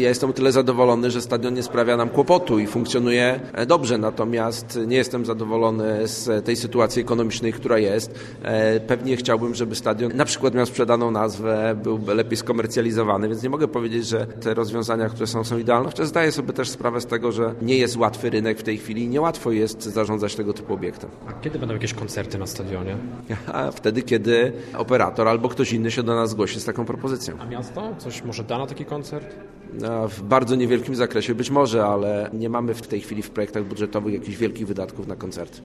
Ja jestem o tyle zadowolony, że stadion nie sprawia nam kłopotu i funkcjonuje dobrze, natomiast nie jestem zadowolony z tej sytuacji ekonomicznej, która jest. Pewnie chciałbym, żeby stadion na przykład miał sprzedaną nazwę, był lepiej skomercjalizowany, więc nie mogę powiedzieć, że te rozwiązania, które są idealne. Chociaż zdaję sobie też sprawę z tego, że nie jest łatwy rynek w tej chwili i niełatwo jest zarządzać tego typu obiektem. A kiedy będą jakieś koncerty na stadionie? Wtedy, kiedy operator albo ktoś inny się do nas zgłosi z taką propozycją. A miasto? Coś może da na taki koncert? W bardzo niewielkim zakresie być może, ale nie mamy w tej chwili w projektach budżetowych jakichś wielkich wydatków na koncerty.